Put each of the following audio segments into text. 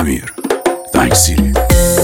امیر دنگسیری.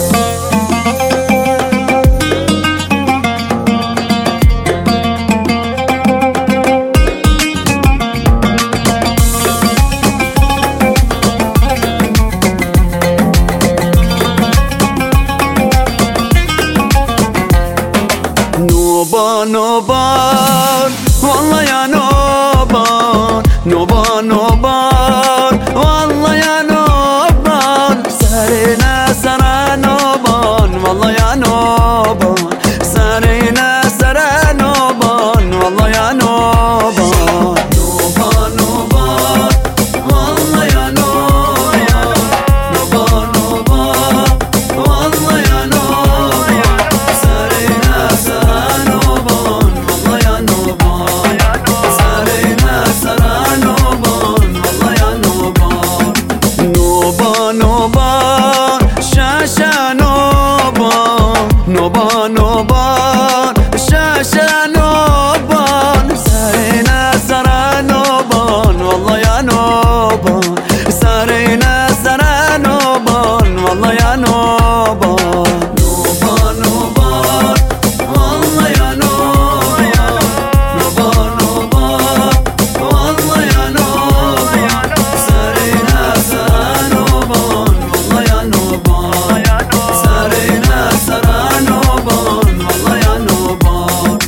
نوبان والله يا نوبان نوبان نوبان والله يا نوبان سرينا سرى نوبان والله يا نوبان سرينا سرى نوبان والله يا نوبان نوبان نوبان والله يا نوبان نوبان نوبان والله يا نوبان سرينا سرى نوبان والله يا نوبان سرينا سرى نوبان والله يا نوبان نوبان نوبان شاشا نوبان نوبان نوبان شاشا نوبان سرينا سرى نوبان والله يا نوبان سرينا سرى نوبان والله يا نوبان نوبان نوبان والله يا نوبان نوبان نوبان والله يا نوبان سرينا سرى نوبان والله يا نوبان سرينا سرى نوبان والله يا نوبان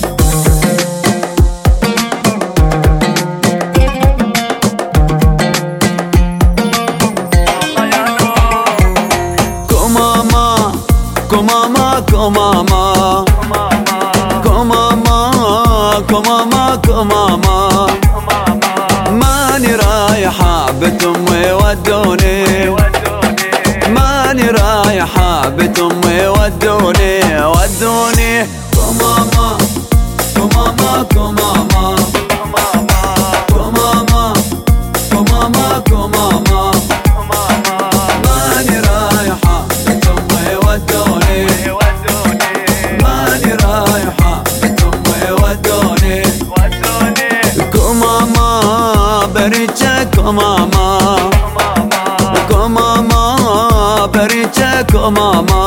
كماما كماما كماما كماما كماما ماني رايحة بيت أمي ودوني ماني رايحة بيت أمي ودوني ودوني كماما كماما كماما كماما كماما كماما ماني رايحة بيت أمي ودوني ماني رايحة بيت أمي ودوني كماما بريتشا كماما كماما بريتشا كماما